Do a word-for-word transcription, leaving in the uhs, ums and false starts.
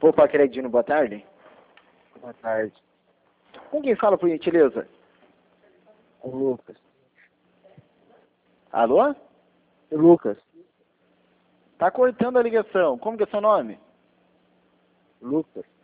Opa, Credino, boa tarde. Boa tarde. Com quem fala, por gentileza? O Lucas. Alô? O Lucas. Tá cortando a ligação. Como que é seu nome? Lucas.